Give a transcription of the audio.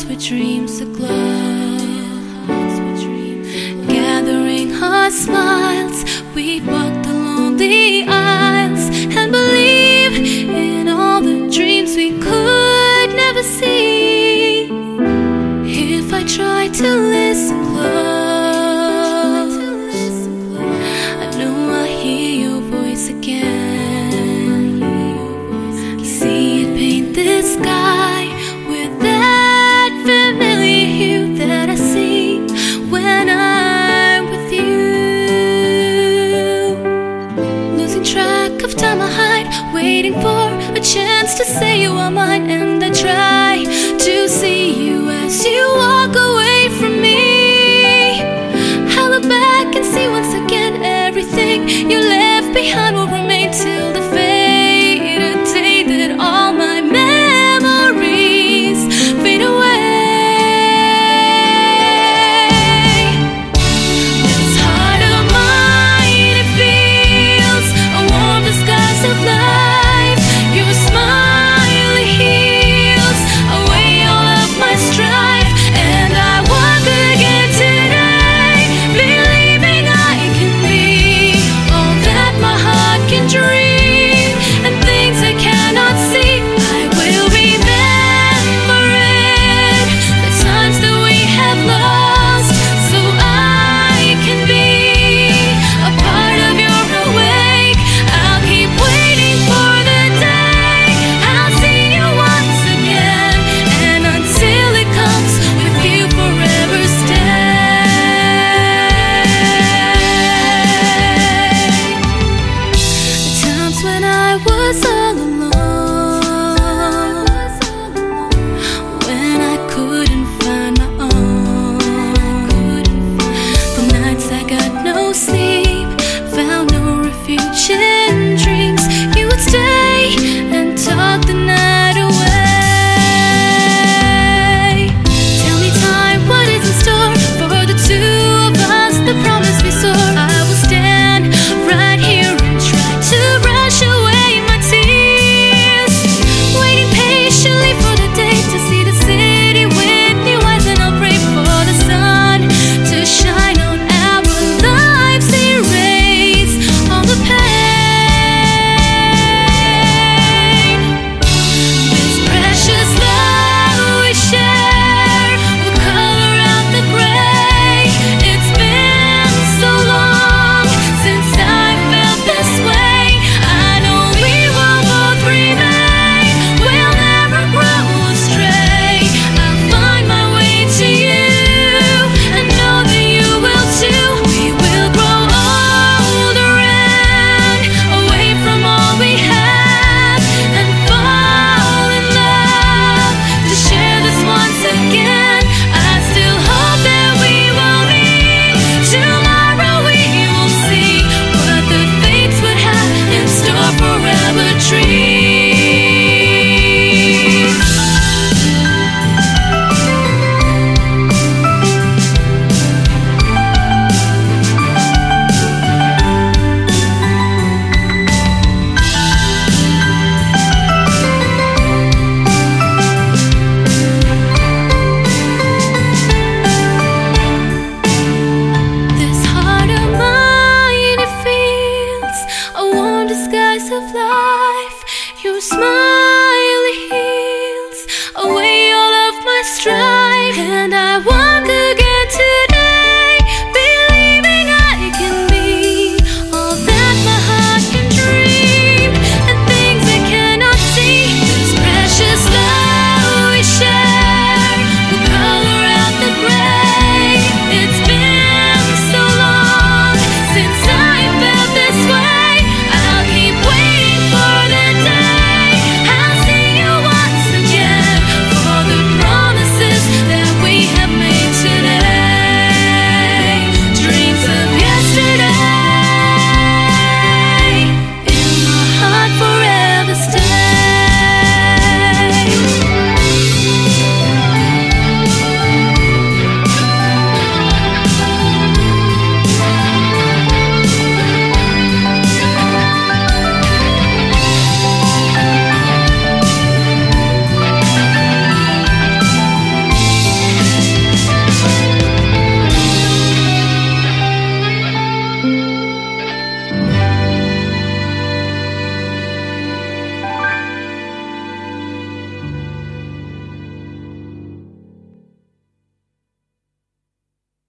with dreams aglow. Gathering our smiles, we'd walk the lonely aisles and believe in all the dreams we could never see. If I tried to listen close, I know I hear your voice again. You see it paint the sky with that familiar hue that I see when I'm with you. Losing track of time I hide, waiting for a chance to say you are mine. And I try to see you as you walk away from me. I look back and see once again everything you left behind will remain till the faded day that all my memories fade away. This heart of mine, it feels a warm disguise of life. Your smile, it heals away all of my strife. And I walk again today, believing I can be all that my heart can dream, and things I cannot see. I will remember it, the times that we have lost, so I can be a part of your awake. I'll keep waiting for the day I'll see you once again, and until it comes, with you forever stay. The times when I was all alone, when I couldn't find my own, the nights I got no sleep, found no refuge in dreams. You would stay and talk the night away. Tell me, time, what is in store for the two of us, the promise we swore. I will stand right here and try to brush away my tears, waiting patiently for the day to see the city with new eyes. And I'll pray for the sun to shine on our lives, erase all the pain. This precious love we share will color out the gray. It's been so long since I felt this way. I know we will both remain, we'll never grow astray. I'll find my way to you, and know that you will too. We will grow older and away from all we have, and fall in love to share this once again. I still hope that we will meet tomorrow. We will see what the fates would have in store for our dreams. This heart of mine, it feels a warm disguise of life. Your smile, it heals away all of my strife.